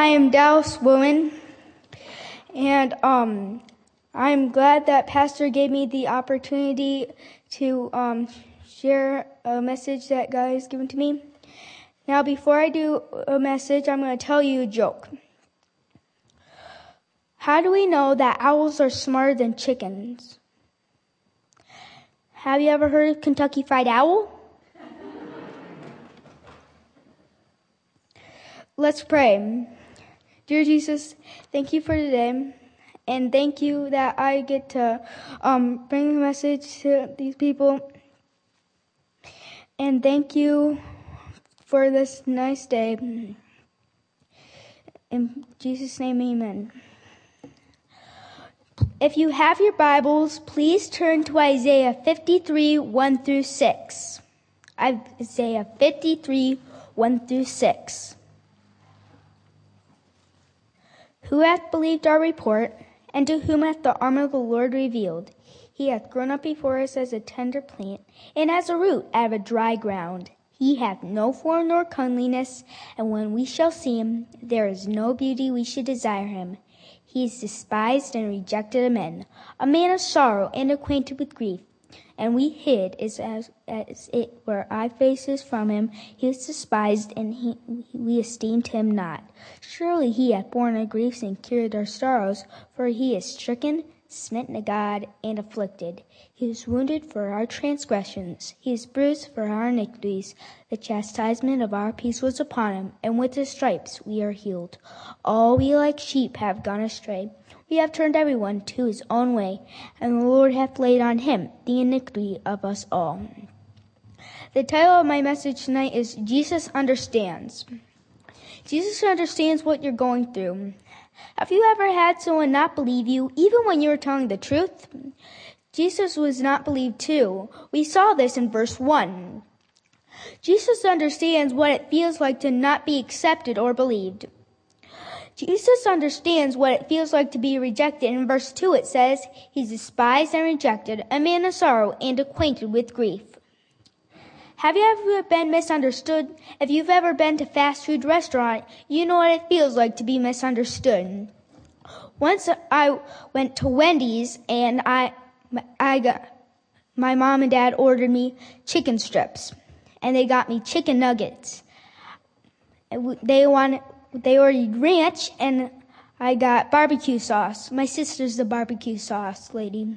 am Dallas Willen, and I'm glad that Pastor gave me the opportunity to share a message that God has given to me. Now, before I do a message, I'm going to tell you a joke. How do we know that owls are smarter than chickens? Have you ever heard of Kentucky Fried Owl? Let's pray. Dear Jesus, thank you for today, and thank you that I get to bring a message to these people, and thank you for this nice day. In Jesus' name, amen. If you have your Bibles, please turn to Isaiah 53, 1 through 6. Isaiah 53, 1 through 6. Who hath believed our report, and to whom hath the arm of the Lord revealed? He hath grown up before us as a tender plant, and as a root out of a dry ground. He hath no form nor comeliness, and when we shall see him, there is no beauty we should desire him. He is despised and rejected of men, a man of sorrow and acquainted with grief. And we hid as it were our faces from him. He was despised, and we esteemed him not. Surely he hath borne our griefs and carried our sorrows, for he is stricken, smitten of God, and afflicted. He was wounded for our transgressions. He is bruised for our iniquities. The chastisement of our peace was upon him, and with his stripes we are healed. All we like sheep have gone astray. We have turned every one to his own way, and the Lord hath laid on him the iniquity of us all. The title of my message tonight is Jesus Understands. Jesus understands what you're going through. Have you ever had someone not believe you, even when you were telling the truth? Jesus was not believed too. We saw this in verse 1. Jesus understands what it feels like to not be accepted or believed. Jesus understands what it feels like to be rejected. In verse 2 it says, he's despised and rejected, a man of sorrow and acquainted with grief. Have you ever been misunderstood? If you've ever been to a fast food restaurant, you know what it feels like to be misunderstood. Once I went to Wendy's and my mom and dad ordered me chicken strips, and they got me chicken nuggets. They ordered ranch, and I got barbecue sauce. My sister's the barbecue sauce lady.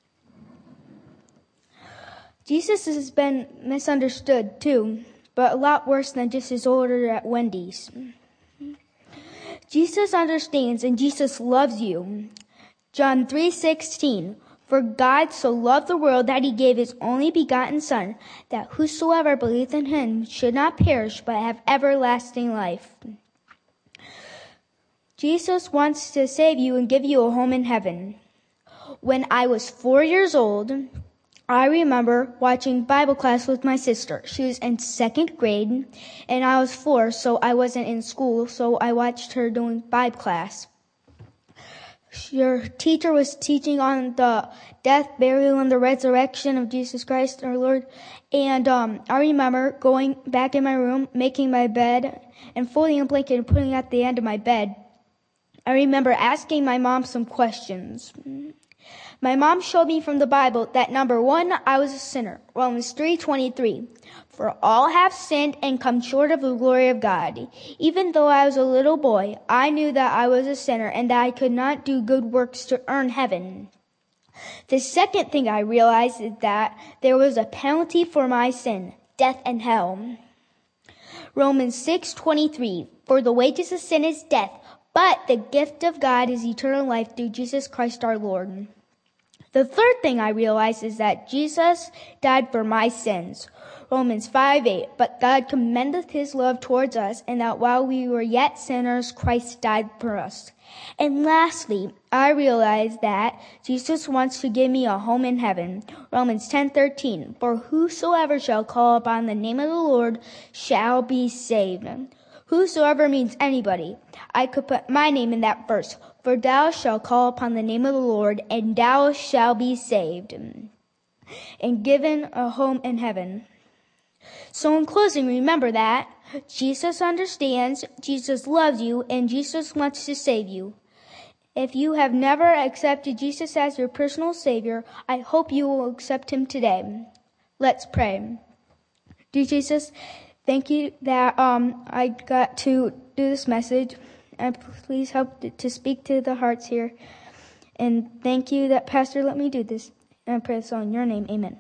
Jesus has been misunderstood too, but a lot worse than just his order at Wendy's. Jesus understands, and Jesus loves you. John 3:16. For God so loved the world that he gave his only begotten Son, that whosoever believeth in him should not perish, but have everlasting life. Jesus wants to save you and give you a home in heaven. When I was 4 years old, I remember watching Bible class with my sister. She was in 2nd grade, and I was 4, so I wasn't in school, so I watched her doing Bible class. Your teacher was teaching on the death, burial, and the resurrection of Jesus Christ, our Lord. And I remember going back in my room, making my bed, and folding a blanket and putting it at the end of my bed. I remember asking my mom some questions. My mom showed me from the Bible that number 1, I was a sinner. Romans 3:23. For all have sinned and come short of the glory of God. Even though I was a little boy, I knew that I was a sinner and that I could not do good works to earn heaven. The second thing I realized is that there was a penalty for my sin, death and hell. Romans 6:23. For the wages of sin is death, but the gift of God is eternal life through Jesus Christ our Lord. The third thing I realized is that Jesus died for my sins. Romans 5:8. But God commendeth his love towards us, and that while we were yet sinners, Christ died for us. And lastly, I realized that Jesus wants to give me a home in heaven. Romans 10:13. For whosoever shall call upon the name of the Lord shall be saved. Whosoever means anybody. I could put my name in that verse. For thou shalt call upon the name of the Lord, and thou shalt be saved, and given a home in heaven. So in closing, remember that Jesus understands, Jesus loves you, and Jesus wants to save you. If you have never accepted Jesus as your personal Savior, I hope you will accept him today. Let's pray. Dear Jesus, thank you that I got to do this message. And please help to speak to the hearts here. And thank you that Pastor let me do this. And I pray this all in your name. Amen.